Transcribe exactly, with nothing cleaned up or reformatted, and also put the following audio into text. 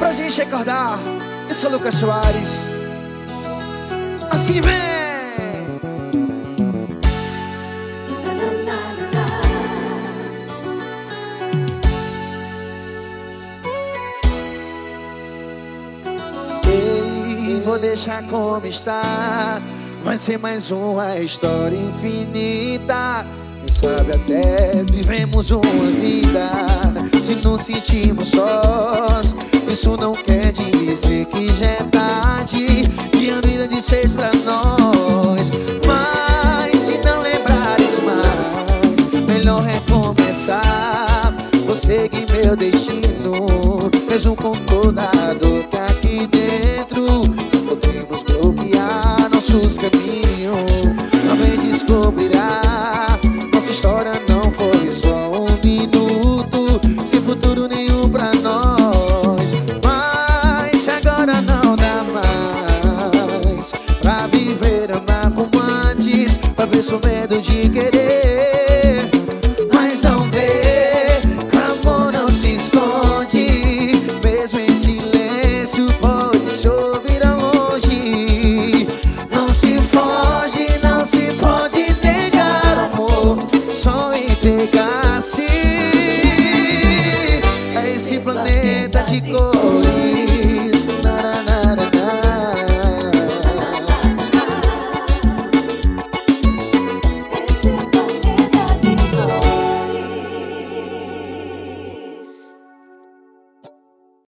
pra gente recordar. Esse é o Lucas Soares. Assim vem. Ei, vou deixar como está. Vai ser mais uma história infinita. Quem sabe até vivemos uma vida. Se nos sentimos sós, isso não quer dizer que já é tarde, que a vida de seis pra nós. Mas se não lembrares mais, melhor recomeçar. Vou seguir meu destino, mesmo com toda a dor que aqui dentro podemos bloquear nossos caminhos. Talvez descobrirá, nossa história não foi só um minuto, sem futuro nenhum pra nós. Mas se agora não dá mais pra viver, amar como antes, vai ver seu medo de querer.